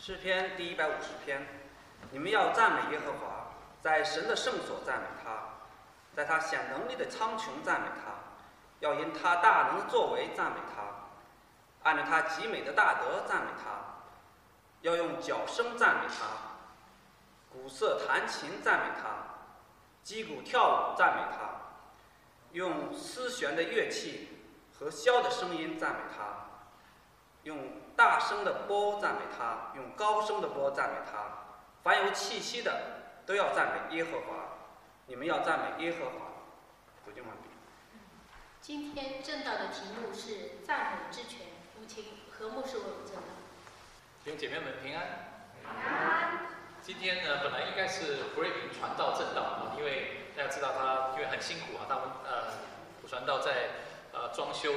诗篇第150篇，你们要赞美耶和华，在神的圣所赞美他，在他显能力的苍穹赞美他，要因他大能的作为赞美他，按照他极美的大德赞美他，要用角声赞美他，鼓瑟弹琴赞美他，击鼓跳舞赞美他，用丝弦的乐器和箫的声音赞美他，用大声的波赞美他，用高声的波赞美他。凡有气息的，都要赞美耶和华。你们要赞美耶和华。读经完毕。 今天正道的题目是赞美之泉。有请何牧师为我们正道。 弟兄姐妹们平安。 平安。 今天呢，本来应该是胡瑞平传道正道啊，因为大家知道他因为很辛苦啊，他们胡传道在装修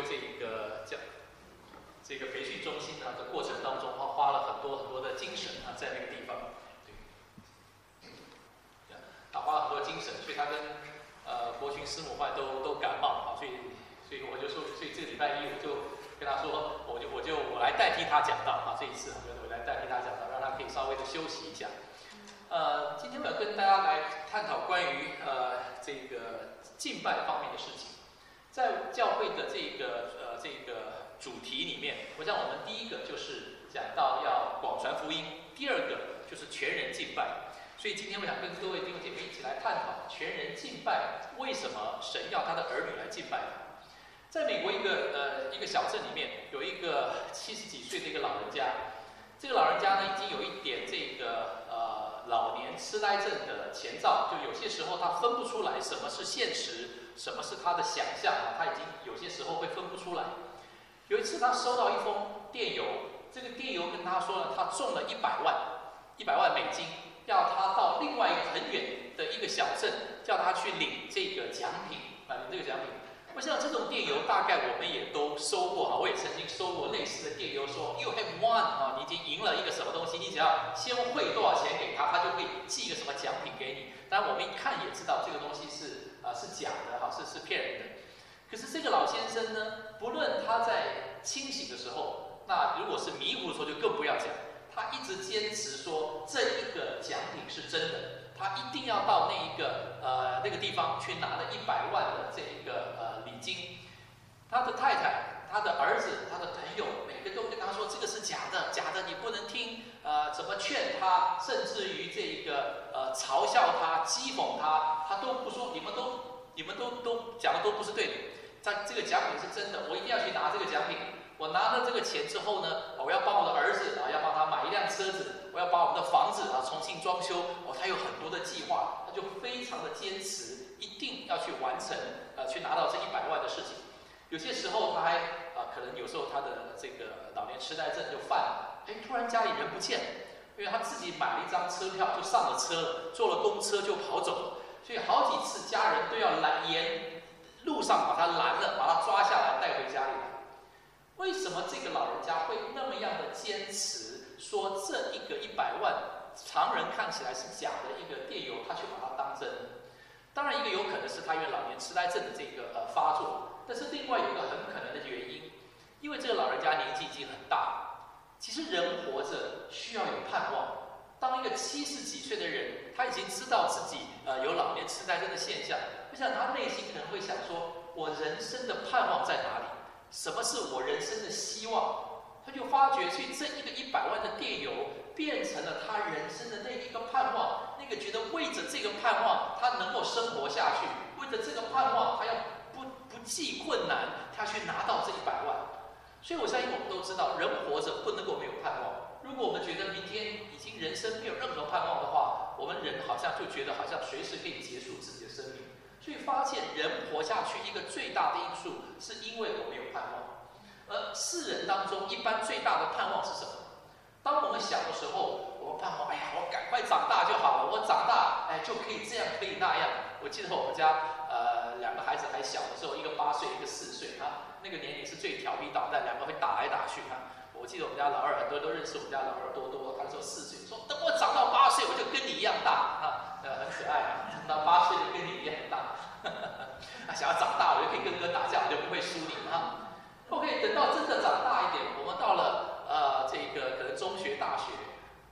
这个培训中心的过程当中，花了很多的精神啊，在那个地方，对，他花了很多精神，所以他跟国群师母会都感冒啊，所以我就说，所以这个礼拜一我就跟他说，我来代替他讲道啊，这一次我来代替他讲道，让他可以稍微的休息一下。今天我要跟大家来探讨关于这个敬拜方面的事情，在教会的这个主题里面，我想我们第一个就是讲到要广传福音，第二个就是全人敬拜。所以今天我想跟各位弟兄姐妹一起来探讨全人敬拜，为什么神要他的儿女来敬拜他？在美国一个小镇里面，有一个70几岁的一个老人家，这个老人家呢已经有一点这个老年痴呆症的前兆，就有些时候他分不出来什么是现实，什么是他的想象啊，他已经有些时候会分不出来。有一次他收到一封电邮，这个电邮跟他说呢，他中了100万美金，要他到另外一个很远的一个小镇，叫他去领这个奖品啊，领这个奖品。我想这种电邮大概我们也都收过哈，我也曾经收过类似的电邮，说 You have won 啊，你已经赢了一个什么东西，你只要先汇多少钱给他，他就会寄一个什么奖品给你。当然我们一看也知道这个东西是假的哈，是骗人的。可是这个老先生呢，不论他在清醒的时候，那如果是迷糊的时候就更不要讲，他一直坚持说这一个奖品是真的，他一定要到那个地方去拿了100万的这一个礼金。他的太太、他的儿子、他的朋友，每个都跟他说这个是假的，假的你不能听，怎么劝他，甚至于这个嘲笑他、讥讽他，他都不说，你们都讲的都不是对的。这个奖品是真的，我一定要去拿这个奖品。我拿了这个钱之后呢，我要帮我的儿子要帮他买一辆车子，我要把我们的房子重新装修。他有很多的计划，他就非常的坚持，一定要去完成，去拿到这100万的事情。有些时候他还可能有时候他的这个老年痴呆症就犯了，突然家里人不见了，因为他自己买了一张车票就上了车了，坐了公车就跑走了，所以好几次家人都要沿路上把他拦了，把他抓下来带回家里来。为什么这个老人家会那么样的坚持，说这一个100万常人看起来是假的一个电邮，他却把它当真呢？当然，一个有可能是他因为老年痴呆症的这个发作，但是另外有一个很可能的原因，因为这个老人家年纪已经很大。其实人活着需要有盼望。当一个70几岁的人，他已经知道自己有老年痴呆症的现象，我想他内心可能会想说：我人生的盼望在哪里？什么是我人生的希望？他就发觉，所以这一个100万的电邮变成了他人生的那一个盼望，那个觉得为着这个盼望他能够生活下去，为着这个盼望他要不计困难，他去拿到这100万。所以我相信我们都知道，人活着不能够没有盼望。如果我们觉得明天已经人生没有任何盼望的话，我们人好像就觉得好像随时可以结束自己的生命。所以发现人活下去一个最大的因素，是因为我们有盼望。而世人当中，一般最大的盼望是什么？当我们小的时候，我们盼望，我赶快长大就好了，我长大，就可以这样，可以那样。我记得我们家2个孩子还小的时候，一个8岁，一个4岁，那个年龄是最调皮捣蛋，2个会打来打去。我记得我们家老二，很多人都认识我们家老二多多，他说4岁，说等我长到8岁，我就跟你一样大很可爱长到8岁就跟你一样大想要长大，我就可以跟哥打架，我就不会输你OK， 等到真的长大一点，我们到了这个可能中学、大学，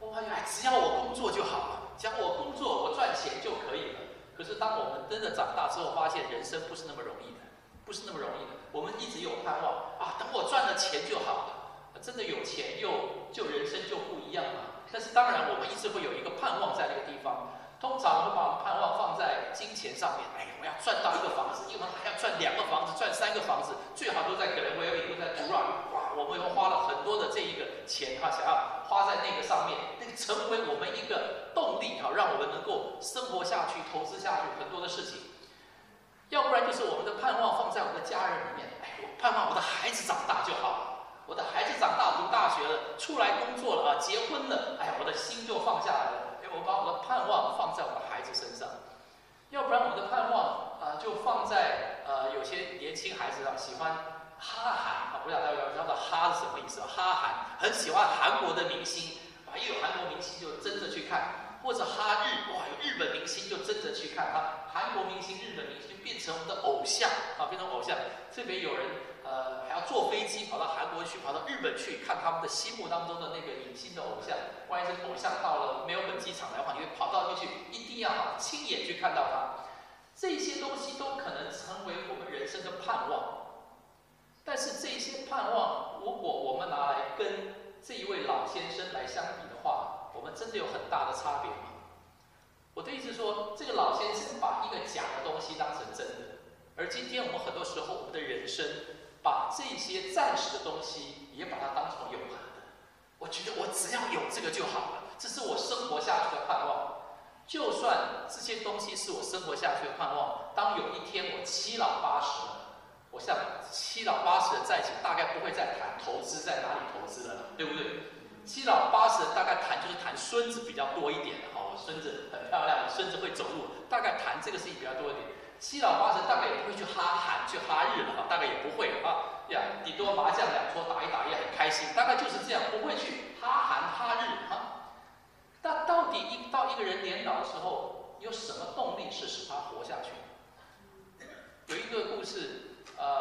只要我工作就好了，只要我工作，我赚钱就可以了。可是当我们真的长大之后，发现人生不是那么容易的，不是那么容易的。我们一直有盼望啊，等我赚了钱就好了，真的有钱就人生就不一样了。但是当然，我们一直会有一个盼望在那个地方。通常会把我们盼望放在金钱上面，我要赚到一个房子，因为我们还要赚2个房子，赚3个房子，最好都在格雷威尔，都在杜拉。哇，我们又花了很多的这一个钱想要花在那个上面，那个成为我们一个动力让我们能够生活下去、投资下去很多的事情。要不然就是我们的盼望放在我们的家人里面，我盼望我的孩子长大就好了，我的孩子长大读大学了，出来工作了结婚了，我的心就放下来了。我把我的盼望放在我的孩子身上，要不然我的盼望就放在有些年轻孩子喜欢哈韩不知道大家知道哈是什么意思？哈韩很喜欢韩国的明星，一有韩国明星就争着去看，或者哈日有日本明星就争着去看韩国明星、日本明星就变成我们的偶像变成偶像。特别有人还要坐飞机跑到韩国去，跑到日本去看他们的心目当中的那个影星的偶像。万一这个偶像到了没有本机场来的话，你会跑到那边去，一定要亲眼去看到他。这些东西都可能成为我们人生的盼望。但是这些盼望，如果我们拿来跟这一位老先生来相比的话，我们真的有很大的差别吗？我的意思是说，这个老先生把一个假的东西当成真的，而今天我们很多时候，我们的人生把这些暂时的东西也把它当成永恒的。我觉得我只要有这个就好了，这是我生活下去的盼望。就算这些东西是我生活下去的盼望，当有一天我7老80了，我想7老80的在一起，大概不会再谈投资在哪里投资了，对不对？7老80的大概就是谈孙子比较多一点我孙子很漂亮，孙子会走路，大概谈这个事情比较多一点。7老80大概也不会去哈韩、去哈日了大概也不会了顶多麻将2桌打一打也很开心，大概就是这样，不会去哈韩、哈日但到底到一个人年老的时候，有什么动力是使他活下去？有一个故事，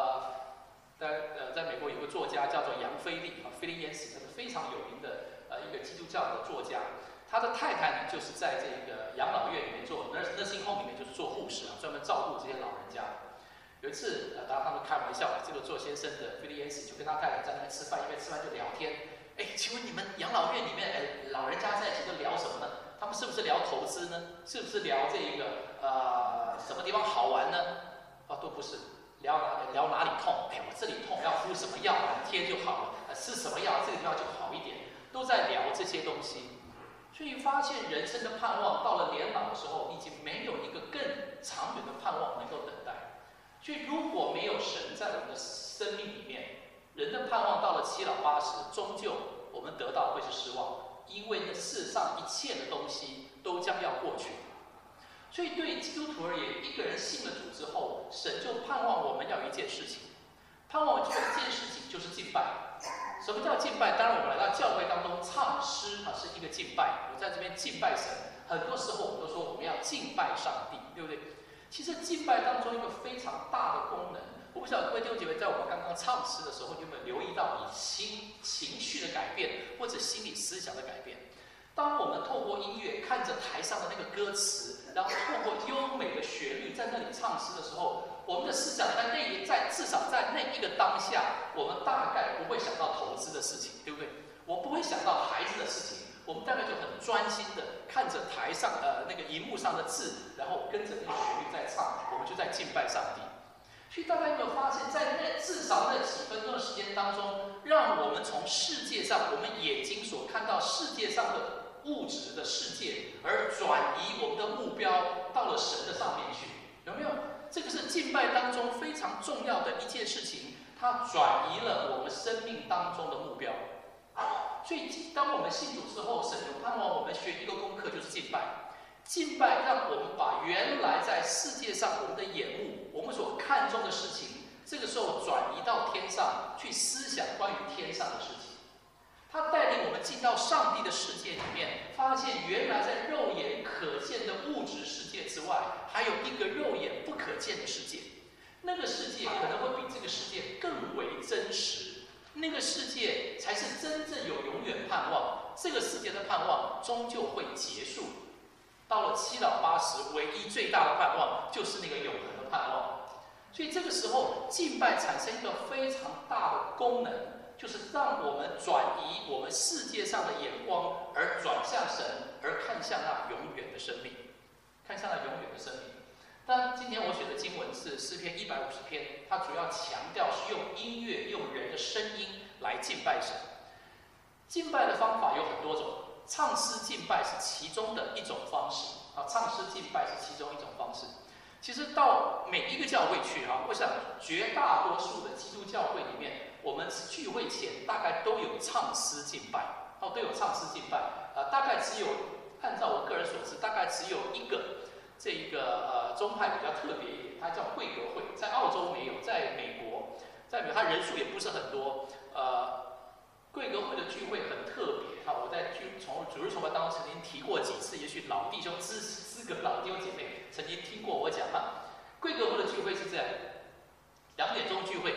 在美国有个作家叫做杨菲利菲利延斯，他是非常有名的一个基督教的作家。他的太太呢，就是在这个养老院里面做 nursing home 里面就是做护士专门照顾这些老人家。有一次，当然他们开玩笑，这个做先生的菲利延斯就跟他太太在那边吃饭，一边吃饭就聊天。请问你们养老院里面，老人家在一起都聊什么呢？他们是不是聊投资呢？是不是聊这个什么地方好玩呢？都不是，聊哪里痛？我这里痛要敷什么药贴就好了，吃什么药这个地方就好一点，都在聊这些东西。所以发现人生的盼望到了年老的时候，已经没有一个更长远的盼望能够等待。所以如果没有神在我们的生命里面，人的盼望到了7老80，终究我们得到会是失望，因为那世上一切的东西都将要过去。所以对基督徒而言，一个人信了主之后，神就盼望我们要有一件事情，盼望做一件事情就是敬拜。什么叫敬拜？当然我们来到教会当中唱诗是一个敬拜，我在这边敬拜神。很多时候我们都说我们要敬拜上帝，对不对？其实敬拜当中一个非常大的功能，我不晓得各位弟兄姐妹在我们刚刚唱诗的时候，有没有留意到你情绪的改变，或者心理思想的改变？当我们透过音乐看着台上的那个歌词，然后透过优美的旋律在那里唱诗的时候，我们的思想至少在那一个当下，我们大概不会想到投资的事情，对不对？我不会想到孩子的事情，我们大概就很专心的看着台上那个荧幕上的字，然后跟着那个旋律在唱，我们就在敬拜上帝。所以大家有没有发现，在至少那几分钟的时间当中，让我们从世界上我们眼睛所看到世界上的物质的世界，而转移我们的目标到了神的上面去，有没有？这个是敬拜当中非常重要的一件事情，它转移了我们生命当中的目标。所以当我们信主之后，神就盼望我们学一个功课，就是敬拜。敬拜让我们把原来在世界上我们的眼目，我们所看重的事情，这个时候转移到天上去思想关于天上的事情。它带领我们进到上帝的世界里面，发现原来在肉眼可见的物质世界之外，还有一个肉眼不可见的世界。那个世界可能会比这个世界更为真实，那个世界才是真正有永远盼望， 这个世界的盼望终究会结束。到了七老八十，唯一最大的盼望就是那个永恒的盼望。所以这个时候，敬拜产生一个非常大的功能，就是让我们转移我们世界上的眼光，而转向神，而看向那永远的生命，看向那永远的生命。当然，今天我选的经文是诗篇150篇，它主要强调是用音乐、用人的声音来敬拜神。敬拜的方法有很多种，唱诗敬拜是其中的一种方式啊，唱诗敬拜是其中一种方式。其实到每一个教会去啊，我想绝大多数的基督教会里面，我们聚会前大概都有唱诗敬拜，都有唱诗敬拜。大概只有按照我个人所知，大概只有一个这个宗派比较特别一点，它叫贵格会，在澳洲没有，在美国，它人数也不是很多。贵格会的聚会很特别我在主日崇拜当中曾经提过几次，也许老弟兄资格老弟兄姐妹曾经听过我讲贵格会的聚会是这样：2点钟聚会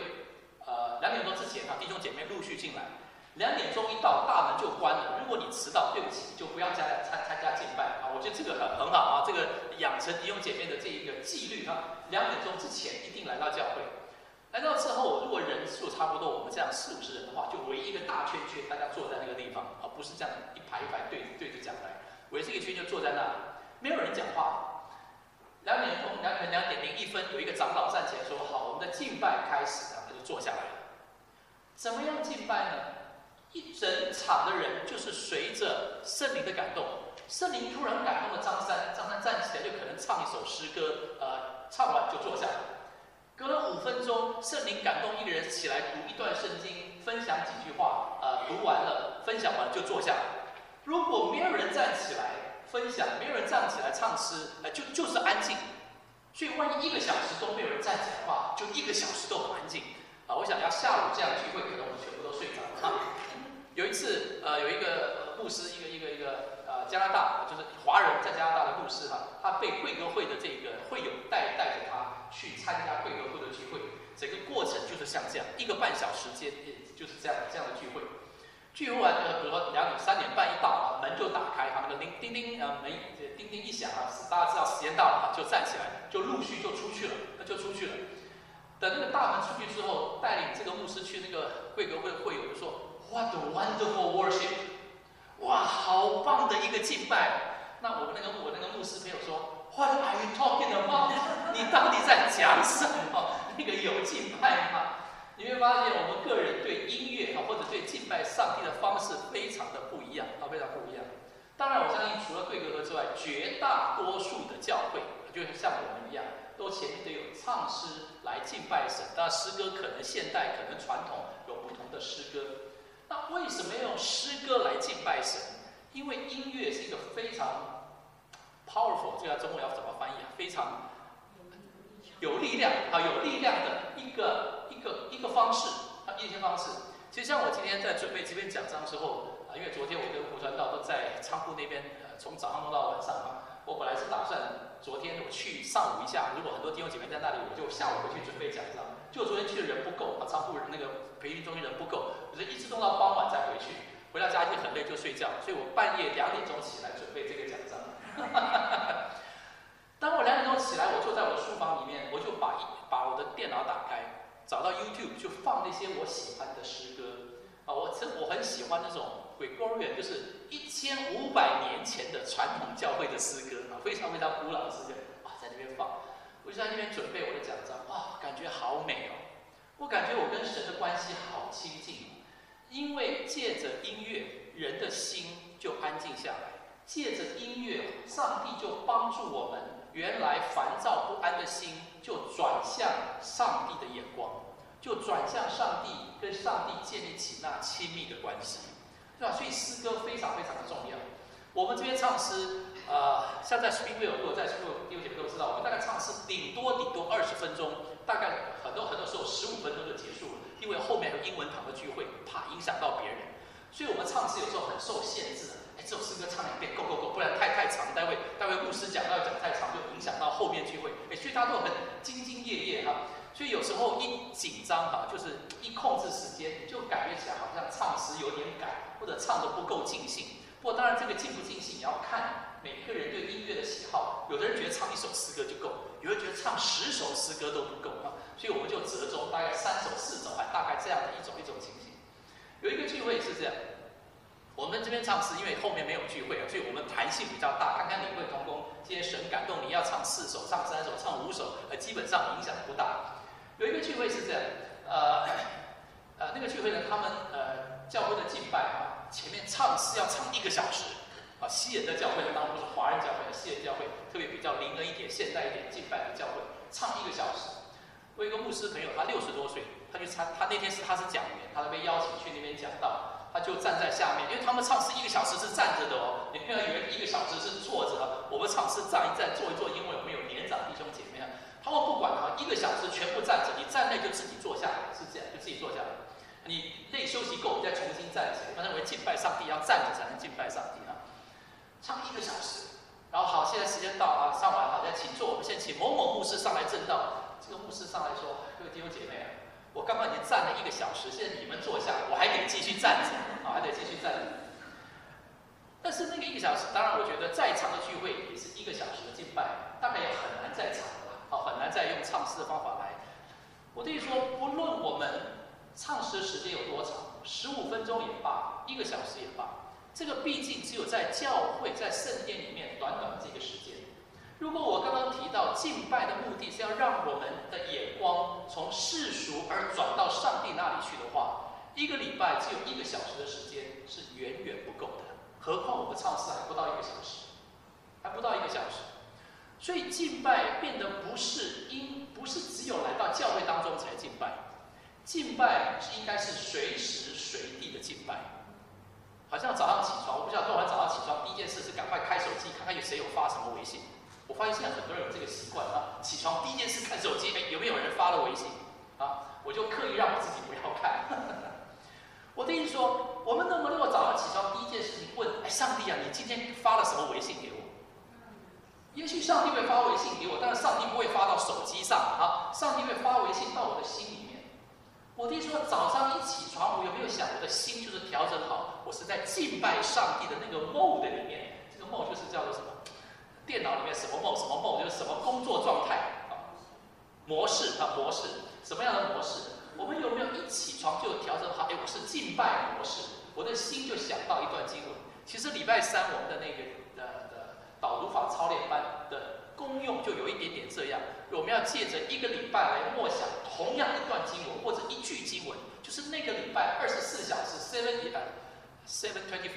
，2点钟之前弟兄姐妹陆续进来，2点钟一到大门就关了。如果你迟到，对不起，就不要参加敬拜我觉得这个很好这个养成弟兄姐妹的这一个纪律2点钟之前一定来到教会。来到之后，如果人数差不多，我们这样40-50人的话，就围一个大圈圈，大家坐在那个地方不是这样一排一排对着讲台，围这个圈就坐在那里，没有人讲话。2点钟2点01分，有一个长老站起来说：“好，我们的敬拜开始。”他就坐下来了。怎么样敬拜呢？一整场的人就是随着圣灵的感动，圣灵突然感动了张三站起来就可能唱一首诗歌，唱完就坐下来。隔了5分钟，圣灵感动一个人起来读一段圣经，分享几句话，读完了，分享完了就坐下来。如果没有人站起来分享，没有人站起来唱诗，就是安静。所以万一1个小时都没有人站起来的话，就1个小时都很安静我想要下午这样聚会，可能我们全部都睡着了有一次，有一个牧师，一个加拿大，就是华人在加拿大的牧师他被贵格会的这个会友带着他去参加贵格会的聚会，整个过程就是像这样1个半小时间，就是这样的聚会。聚会完比如说3点半一到门就打开那个叮叮门叮叮一响大家知道时间到了就站起来，就陆续就出去了。等那个大门出去之后，带领这个牧师去那个贵格会的会友就说 ：“What a wonderful worship！” 哇，好棒的一个敬拜。那我那个牧师朋友说 ：“What are you talking about？ 你到底在讲什么？那个有敬拜吗？”你会发现我们个人对音乐或者对敬拜上帝的方式非常的不一样非常不一样。当然，我相信除了贵格会之外，绝大多数的教会就像我们一样，都前面都有唱诗来敬拜神。当然，诗歌可能现代，可能传统，有不同的诗歌。那为什么要用诗歌来敬拜神？因为音乐是一个非常 powerful， 这个中文要怎么翻译非常有力量的一个方式一些方式。其实像我今天在准备这篇讲章之后因为昨天我跟胡传道都在仓库那边从早上弄到晚上我本来是打算昨天我去上午一下，如果很多弟兄姐妹在那里，我就下午回去准备讲章。就昨天去的人不够仓库那个培训中心人不够，我就一直弄到傍晚再回去。回到家已经很累就睡觉，所以我半夜2点钟起来准备这个讲章。当我2点钟起来，我坐在我的书房里面，我就把我的电脑打开，找到 YouTube 就放那些我喜欢的诗歌我很喜欢那种 Gregorian， 就是1500年前的传统教会的诗歌非常非常古老的诗歌在那边放。我就在那边准备我的讲章感觉好美我感觉我跟神的关系好亲近因为借着音乐，人的心就安静下来。借着音乐，上帝就帮助我们，原来烦躁不安的心就转向上帝的眼光，就转向上帝，跟上帝建立起那亲密的关系，对吧？所以诗歌非常非常的重要。我们这边唱诗，像在 Springville， 如果在 Springville， 弟兄姐妹都知道，我们大概唱诗顶多20分钟，大概很多时候15分钟就结束了，因为后面有英文堂的聚会，怕影响到别人，所以我们唱诗有时候很受限制。这首诗歌唱2遍够，不然太长，待会牧师讲到讲太长，就影响到后面聚会。所以大家都很兢兢业业所以有时候一紧张就是一控制时间，你就感觉起来好像唱词有点赶，或者唱得不够尽兴。不过当然这个尽不尽兴也要看每个人对音乐的喜好，有的人觉得唱1首诗歌就够，有人觉得唱10首诗歌都不够所以我们就折中，大概3首4首，大概这样的一种情形。有一个聚会是这样，我们这边唱诗，因为后面没有聚会所以我们弹性比较大。看看领会同工，今天神感动你要唱4首、唱3首、唱5首，基本上影响不大。有一个聚会是这样，那个聚会呢，他们教会的敬拜前面唱诗要唱1个小时西人的教会当然不是华人教会，西人教会特别比较灵恩一点、现代一点敬拜的教会，唱1个小时。我有一个牧师朋友，他60多岁，他那天他是讲员，他被邀请去那边讲道，他就站在下面，因为他们唱诗1个小时是站着的你不要以为1个小时是坐着我们唱诗站一站、坐一坐，因为我们有年长弟兄姐妹他们不管1个小时全部站着，你站内就自己坐下来，是这样，就自己坐下来。你累休息够，你再重新站起来。他认为敬拜上帝要站着才能敬拜上帝唱1个小时，然后好，现在时间到上完好，再请坐。我们先请某某牧师上来证道。这个牧师上来说：“各位弟兄姐妹我刚刚已经站了1个小时，现在你们坐下，我还得继续站着还得继续站着。”但是那个1个小时，当然我觉得再长的聚会也是1个小时的敬拜，大概也很难再长了很难再用唱诗的方法来。我等于说，不论我们唱诗时间有多长，15分钟也罢，1个小时也罢，这个毕竟只有在教会、在圣殿里面短短的这个时间。如果我刚刚提到敬拜的目的是要让我们的眼光从世俗而转到上帝那里去的话，1个礼拜只有1个小时的时间是远远不够的。何况我们唱诗还不到1个小时，所以敬拜变得不是只有来到教会当中才敬拜，敬拜应该是随时随地的敬拜。好像早上起床，我不晓得多少人早上起床第一件事是赶快开手机看看谁有发什么微信。我发现现在很多人有这个习惯起床第一件事看手机，有没有人发了微信我就刻意让我自己不要看。我的意思说，我们能不能够早上起床第一件事情问上帝你今天发了什么微信给我？也许上帝会发微信给我，但是上帝不会发到手机上上帝会发微信到我的心里面。我的意思说，早上一起床，我有没有想我的心就是调整好，我是在敬拜上帝的那个 mode 里面。这个 mode 就是叫做什么？电脑里面什么 mode 就是什么工作状态模式什么样的模式？我们有没有一起床就调整好？我是敬拜模式，我的心就想到一段经文。其实礼拜3我们的那个导读法操练班的功用就有一点点这样，我们要借着1个礼拜来默想同样一段经文或者一句经文，就是那个礼拜24小时724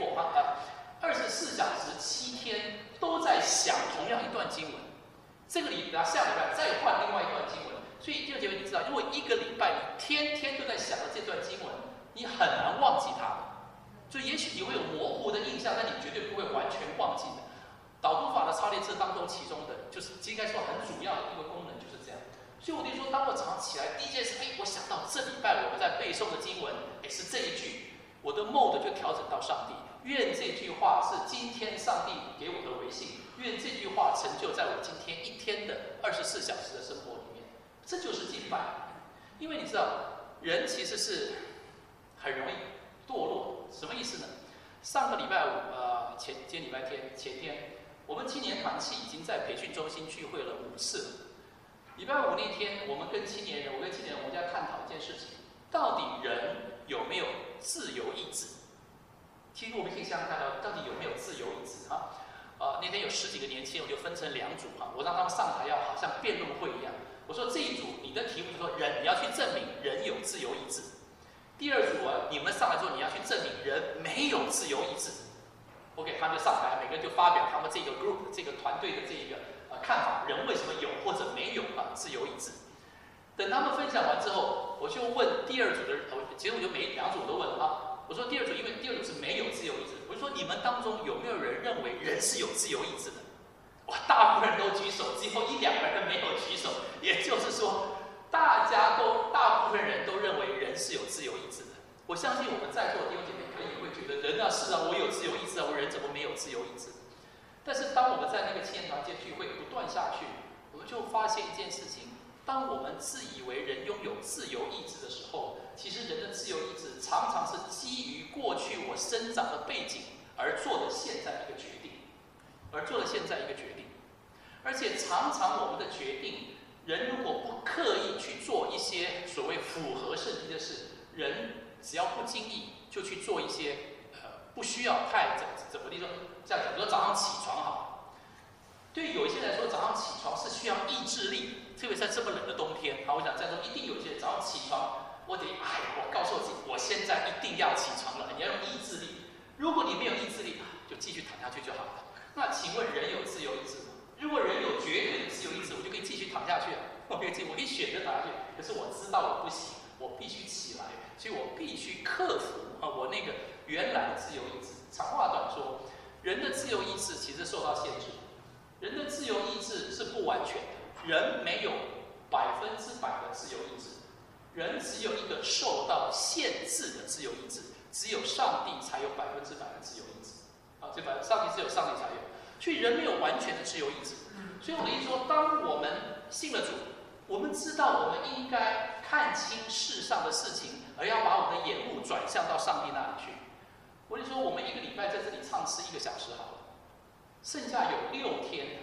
24小时7天都在想同样一段经文。这个礼拜下礼拜再换另外一段经文，所以弟兄姐妹你知道，因为1个礼拜你天天都在想着这段经文，你很难忘记它的。所以也许你会有模糊的印象，但你绝对不会完全忘记的。导读法的操练这当中其中的就是应该说很主要的一个功能就是这样。所以我就说，当我早上起来第一件事，我想到这礼拜我们在背诵的经文是这一句，我的 mode 就调整到上帝。愿这句话是今天上帝给我的微信，愿这句话成就在我今天一天的24小时的生活里面。这就是敬拜。因为你知道，人其实是很容易堕落。什么意思呢？上个礼拜五，今天礼拜天，前天，我们青年团契已经在培训中心聚会了5次了。礼拜五那天，我跟青年人我们在探讨一件事情：到底人有没有自由意志？其实我们可以想想看到底有没有自由意志那天有10几个年轻人，我就分成2组我让他们上台要好像辩论会一样。我说这一组你的题目就说你要去证明人有自由意志。第二组你们上来之后你要去证明人没有自由意志。OK， 他们就上台，每个人就发表他们这个 group 这个团队的这个看法，人为什么有或者没有自由意志。等他们分享完之后，我就问第二组的人，其实我就每2组都问我说第二组，因为第二组是没有自由意志，我就说你们当中有没有人认为人是有自由意志的？哇，大部分人都举手，只有1、2个人没有举手。也就是说，大部分人都认为人是有自由意志的。我相信我们在座的弟兄姐妹可能也会觉得，人是我有自由意志我人怎么没有自由意志？但是当我们在那个青年团契聚会不断下去，我们就发现一件事情： 当我们自以为人拥有自由意志的时候，其实人的自由意志常常是基于过去我生长的背景而做的现在一个决定，而且常常我们的决定，人如果不刻意去做一些所谓符合圣经的事，人只要不经意就去做一些不需要太怎么地说，这样讲，比如说早上起床好了，对于有一些人来说，早上起床是需要意志力，特别在这么冷的冬天。好，我想在座一定有一些人早上起床，我告诉我自己，我现在一定要起床了。你要用意志力，如果你没有意志力，就继续躺下去就好了。那请问人有自由意志吗？如果人有绝对的自由意志，我就可以继续躺下去了，我可以选择躺下去。可是我知道我不行，我必须起来，所以我必须克服我那个原来的自由意志。长话短说，人的自由意志其实受到限制，人的自由意志是不完全的，人没有100%的自由意志，人只有一个受到限制的自由意志，只有上帝才有100%的自由意志。这上帝只有上帝才有，所以人没有完全的自由意志。所以我的意思说，当我们信了主，我们知道我们应该看清世上的事情，而要把我们的眼目转向到上帝那里去。我就说，我们一个礼拜在这里唱诗1个小时好了，剩下有6天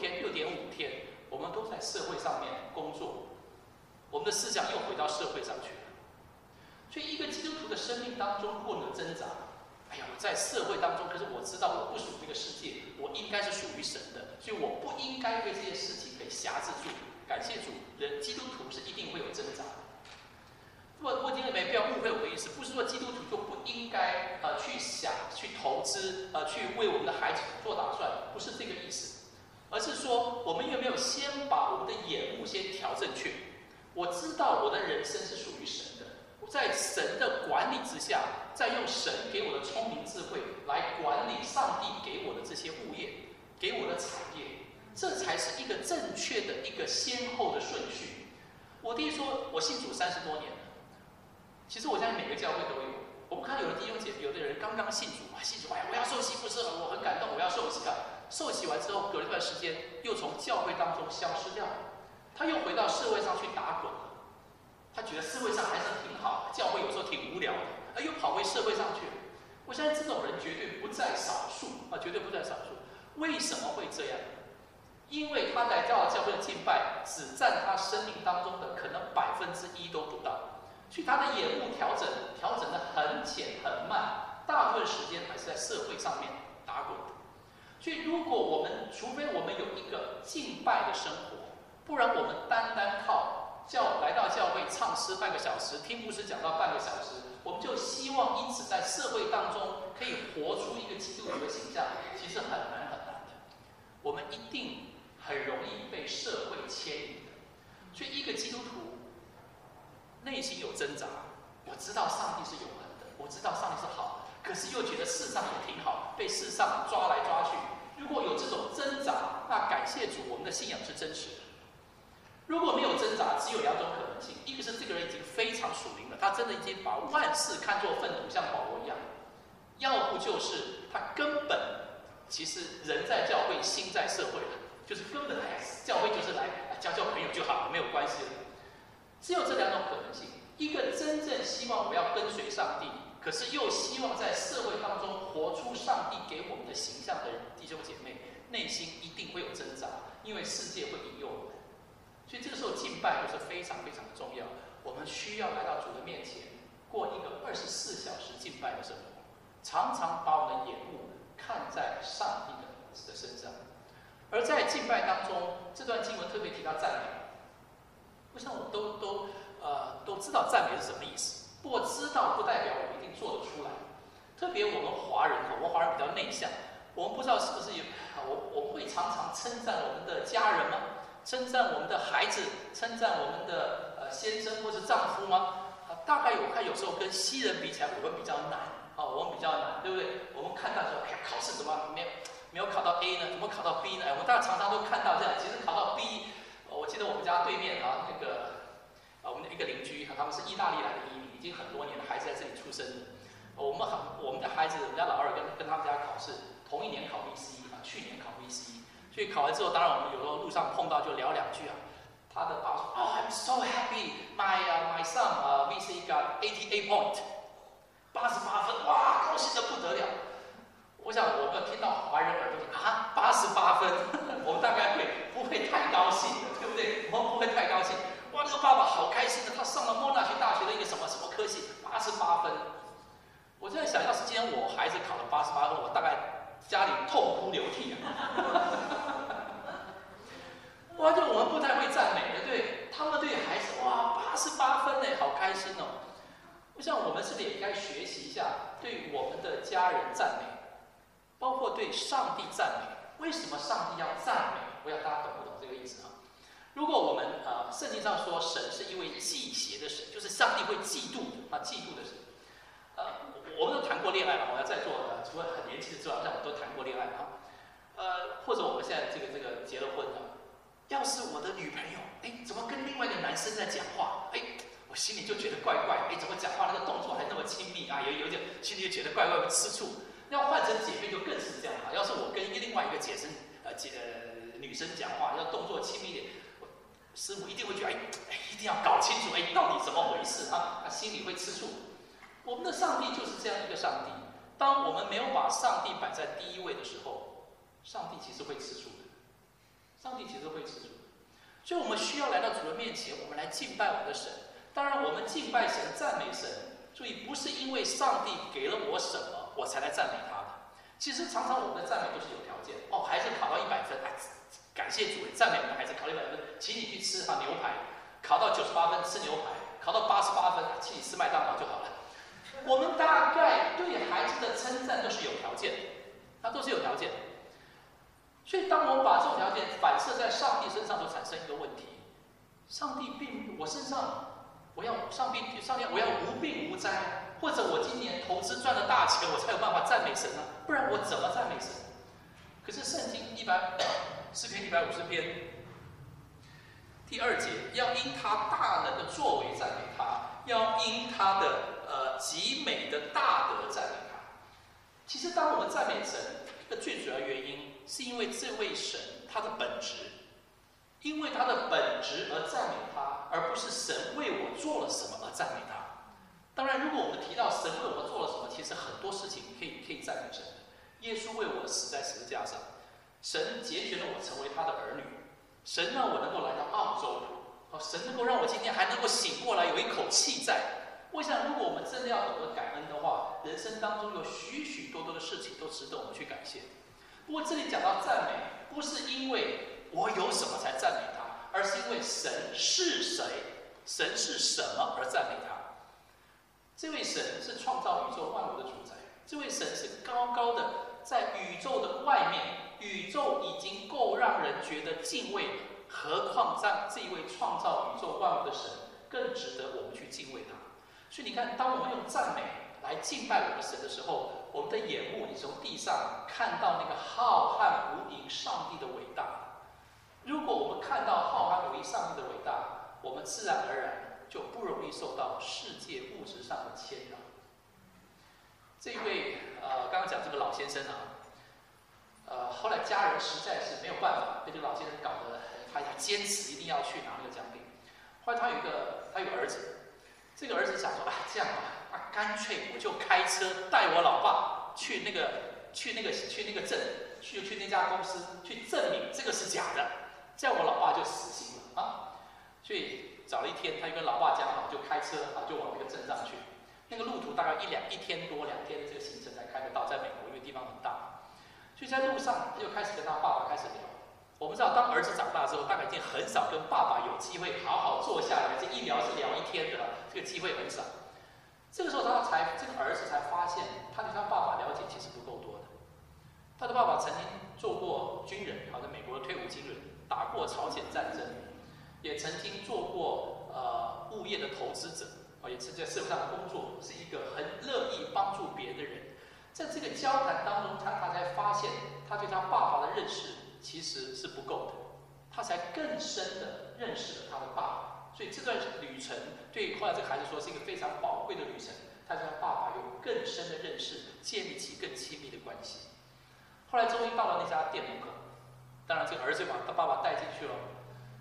6.5天，我们都在社会上面工作，我们的思想又回到社会上去了。所以，一个基督徒的生命当中，如果能挣扎，我在社会当中，可是我知道我不属于这个世界，我应该是属于神的，所以我不应该被这些事情给辖制住。感谢主，人基督徒是一定会有挣扎的。我今天不要误会我的意思，不是说基督徒就不应该去投资去为我们的孩子做打算，不是这个意思，而是说我们有没有先把我们的眼目先调正确？我知道我的人生是属于神的，我在神的管理之下，再用神给我的聪明智慧来管理上帝给我的这些物业，给我的产业，这才是一个正确的一个先后的顺序。我弟说，我信主30多年了，其实我相信每个教会都有。我们看有的弟兄姐妹，有的人刚刚信主，我要受洗，不是我很感动，我要受洗啊。受洗完之后，隔了一段时间，又从教会当中消失掉了，他又回到社会上去打滚了。他觉得社会上还是挺好，教会有时候挺无聊的，又跑回社会上去了。我相信这种人绝对不在少数绝对不在少数。为什么会这样？因为他来到教会的敬拜，只占他生命当中的可能1%都不到。所以他的眼目调整得很浅很慢，大部分时间还是在社会上面打滚。所以如果除非我们有一个敬拜的生活，不然我们单靠来到教会唱诗半个小时，听牧师讲到半个小时，我们就希望因此在社会当中可以活出一个基督徒的形象，其实很难的。我们一定很容易被社会牵引的。所以一个基督徒内心有挣扎，我知道上帝是永恒的，我知道上帝是好的，可是又觉得世上也挺好，被世上抓来抓去。如果有这种挣扎，那感谢主，我们的信仰是真实的。如果没有挣扎，只有2种可能性：一个是这个人已经非常属灵了，他真的已经把万事看作粪土，像保罗一样；要不就是他根本其实人在教会，心在社会了，就是根本教会就是来交朋友就好了，没有关系了。只有这2种可能性：一个真正希望我要跟随上帝，可是又希望在社会当中活出上帝给我们的形象的弟兄姐妹，内心一定会有挣扎，因为世界会引诱我们。所以这个时候敬拜就是非常非常的重要。我们需要来到主的面前，过一个24小时敬拜的生活，常常把我们的眼目看在上帝的身上。而在敬拜当中，这段经文特别提到赞美。我想我们都知道赞美是什么意思，不过知道不代表我们一定做得出来。特别我们华人比较内向，我们不知道是不是我们会常常称赞我们的家人吗？称赞我们的孩子，称赞我们的先生或是丈夫吗？大概我看有时候跟西人比起来，我们比较难我们比较难，对不对？我们看到说，考试怎么没有考到 A 呢？怎么考到 B 呢？我们大家常常都看到这样，其实考到 B。我记得我们家对面我们的一个邻居他们是意大利来的移民，已经很多年了，孩子在这里出生的。我们的孩子，我们家老二跟他们家考试，同一年考 VCE 去年考 VCE， 所以考完之后，当然我们有时候路上碰到就聊2句他的爸说：“Oh, I'm so happy, my son VC got 88 point， 88分，哇，高兴得不得了。”我想我们听到华人耳朵里啊，88分，我们大概不会太高兴的，对不对？我们不会太高兴。哇，那个爸爸好开心的，他上了莫纳什大学的一个什么科系，88分。我就在想，要是今天我孩子考了88分，我大概家里痛哭流涕啊。哇，就我们不太会赞美的，对他们对孩子，哇，88分呢，好开心哦。我想我们是不是也应该学习一下，对我们的家人赞美，包括对上帝赞美。为什么上帝要赞美？我想大家懂不懂这个意思啊？如果我们圣经上说神是一位忌邪的神，就是上帝会嫉妒的嫉妒的神。我们都谈过恋爱嘛，我要在座除了很年轻的之外，像我们都谈过恋爱啊。或者我们现在这个结了婚了，要是我的女朋友，怎么跟另外一个男生在讲话，我心里就觉得怪怪，怎么讲话那个动作还那么亲密啊，有点心里就觉得怪怪，会吃醋。要换成姐妹就更是这样啊。要是我跟另外一个女生讲话，要动作亲密一点，师傅一定会觉得一定要搞清楚到底怎么回事啊，他心里会吃醋。我们的上帝就是这样一个上帝。当我们没有把上帝摆在第一位的时候，上帝其实会吃醋的。上帝其实会吃醋的。所以我们需要来到主人面前，我们来敬拜我们的神。当然，我们敬拜神、赞美神，注意不是因为上帝给了我什么，我才来赞美他的。其实常常我们的赞美都是有条件。孩子考到100分，感谢主，赞美我们的孩子考到100分，请你去吃牛排；考到98分吃牛排；考到88分，请你吃麦当劳就好了。我们大概对孩子的称赞都是有条件的，它都是有条件的。所以，当我们把这种条件反射在上帝身上，就产生一个问题：上帝我身上，我要无病无灾，或者我今年投资赚了大钱，我才有办法赞美神啊，不然我怎么赞美神？可是圣经诗篇150篇第2节，要因他大能的作为赞美他，要因他的极美的大德赞美他。其实，当我们赞美神，一个最主要原因，是因为这位神他的本质，因为他的本质而赞美他，而不是神为我做了什么而赞美他。当然，如果我们提到神为我们做了什么，其实很多事情可以赞美神的。耶稣为我死在十字架上，神拣选了我成为他的儿女，神让我能够来到澳洲，神能够让我今天还能够醒过来，有一口气在。我想，如果我们真的要懂得感恩的话，人生当中有许许多多的事情都值得我们去感谢。不过这里讲到赞美，不是因为我有什么才赞美他，而是因为神是谁，神是什么而赞美他。这位神是创造宇宙万物的主宰，这位神是高高的在宇宙的外面，宇宙已经够让人觉得敬畏了，何况这一位创造宇宙万物的神更值得我们去敬畏他。所以你看，当我们用赞美来敬拜我们神的时候，我们的眼目你从地上看到那个浩瀚无垠上帝的伟大。如果我们看到浩瀚无垠上帝的伟大，我们自然而然就不容易受到世界物质上的牵扰。这一位刚刚讲这个老先生后来家人实在是没有办法，被这个老先生搞得他坚持一定要去拿那个奖品。后来他有个儿子。这个儿子想说，这样吧，干脆我就开车带我老爸去那个镇，去那家公司去证明这个是假的，这样我老爸就死心了啊。所以找了一天，他就跟老爸讲好，就开车就往那个镇上去。那个路途大概1天多2天的这个行程才开得到，在美国因为地方很大，所以在路上他就开始跟他爸爸开始聊。我们知道，当儿子长大之后，大概已经很少跟爸爸有机会好好坐下来，这一聊是聊1天的，这个机会很少。这个时候，这个儿子才发现，他对他爸爸了解其实不够多的。他的爸爸曾经做过军人，好像美国的退伍军人，打过朝鲜战争，也曾经做过物业的投资者，也是在社会上的工作，是一个很乐意帮助别人的人。在这个交谈当中，他才发现，他对他爸爸的认识其实是不够的，他才更深的认识了他的爸爸。所以这段旅程对后来这个孩子说是一个非常宝贵的旅程，他对他爸爸有更深的认识，建立起更亲密的关系。后来终于到了那家店门口，当然这个儿子把他爸爸带进去了，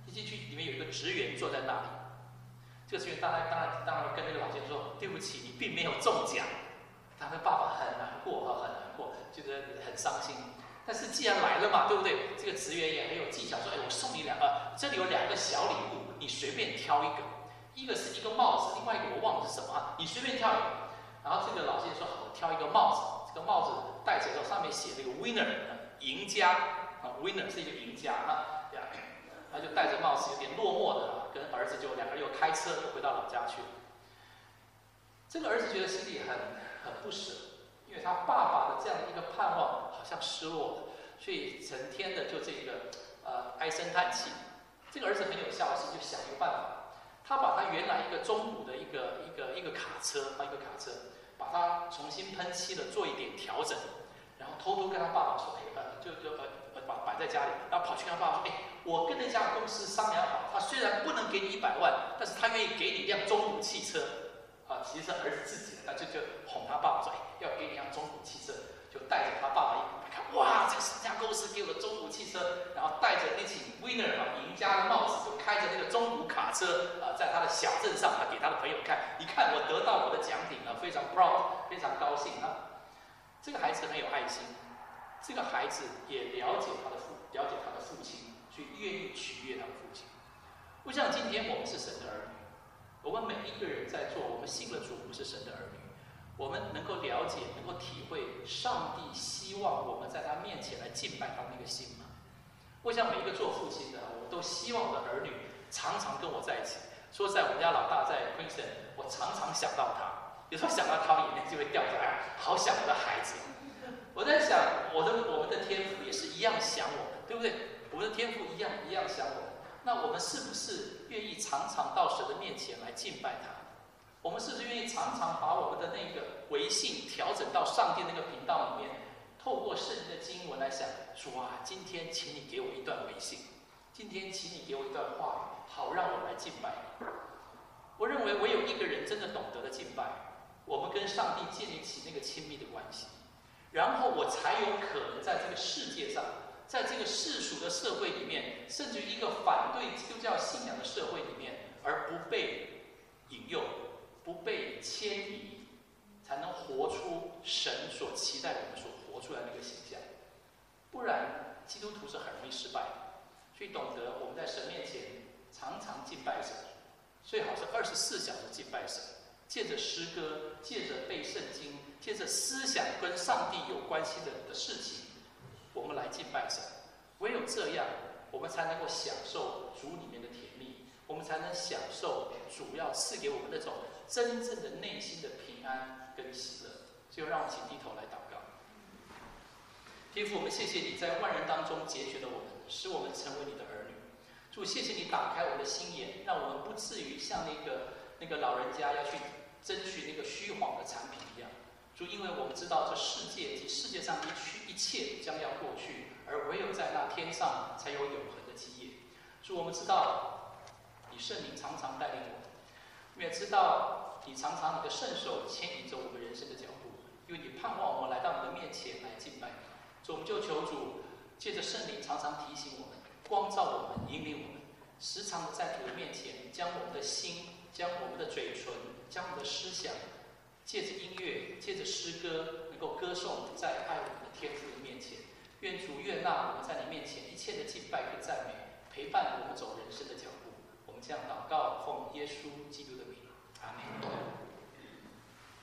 一进去里面有一个职员坐在那里，这个职员当然跟那个老先生说：“对不起，你并没有中奖。”他的爸爸很难过很难过，觉得很伤心。但是既然来了嘛，对不对？这个职员也很有技巧，说：“哎，我送你这里有2个小礼物，你随便挑一个。一个是一个帽子，另外一个我忘了是什么啊，你随便挑一个。”然后这个老先生说：“好，我挑一个帽子。这个帽子戴起来之后，上面写了一个 winner， 赢家啊 ，winner 是一个赢家啊。”他就戴着帽子，有点落寞的跟儿子就2个人又开车就回到老家去了。这个儿子觉得心里很不舍，因为他爸爸的这样的一个盼望好像失落了，所以成天的就这个唉声叹气。这个儿子很有孝心，就想一个办法，他把他原来一个中古的一个卡车，把它重新喷漆了，做一点调整，然后偷偷跟他爸爸说：“摆在家里，然后跑去跟他爸爸说：‘我跟那家公司商量好，他虽然不能给你100万，但是他愿意给你一辆中古汽车。’其实是儿子自己的，他就哄他爸爸说：‘要给你一辆中古汽车。’就带着他爸爸一看，哇，这个商家公司给我的中古汽车，然后戴着那顶 winner 赢家的帽子，就开着那个中古卡车在他的小镇上给他的朋友看，你看我得到我的奖品非常 proud， 非常高兴啊。这个孩子很有爱心，这个孩子也了解他的父亲，所以愿意取悦他的父亲。我想今天我们是神的儿女，我们每一个人在座，我们信了主，我们是神的儿女，我们能够了解，能够体会上帝希望我们在他面前来敬拜他的那个心吗？我想每一个做父亲的，我都希望我的儿女常常跟我在一起。说在我们家老大在 Queensland， 我常常想到他，有时候想到他，眼泪就会掉下来，好想我的孩子。我在想，我们的天父也是一样想我们，对不对？我们的天父一样想我们。那我们是不是愿意常常到神的面前来敬拜他？我们是不是愿意常常把我们的那个微信调整到上帝那个频道里面，透过圣经的经文来想，主啊，今天请你给我一段微信，今天请你给我一段话语，好让我来敬拜你。我认为唯有一个人真的懂得了敬拜，我们跟上帝建立起那个亲密的关系，然后我才有可能在这个世界上，在这个世俗的社会里面，甚至于一个反对基督教信仰的社会里面，而不被引诱，不被牵引，才能活出神所期待我们所活出来的那个形象。不然，基督徒是很容易失败的。所以懂得我们在神面前常常敬拜神，最好是24小时敬拜神，借着诗歌，借着背圣经，借着思想跟上帝有关系的事情，我们来敬拜神。唯有这样，我们才能够享受主里面的甜蜜，我们才能享受主要赐给我们那种真正的内心的平安跟喜乐。最后，让我们请低头来祷告。天父，我们谢谢你在万人当中截取了我们，使我们成为你的儿女。主，谢谢你打开我们的心眼，让我们不至于像那个老人家要去争取那个虚晃的产品一样。主，因为我们知道这世界及世界上一切将要过去，而唯有在那天上才有永恒的基业。主，我们知道你圣灵常常带领我们，我们也知道你常常你的圣手牵引着我们人生的脚步，因为你盼望我们来到你的面前来敬拜你。所以我们就求主借着圣灵常常提醒我们，光照我们，引领我们，时常的在主的面前，将我们的心，将我们的嘴唇，将我们的思想，借着音乐，借着诗歌，能够歌颂在爱我们的天父的面前。愿主悦纳我们在你面前一切的敬拜跟赞美，陪伴我们走人生的脚步。我们这样祷告，奉耶稣基督的名，阿门。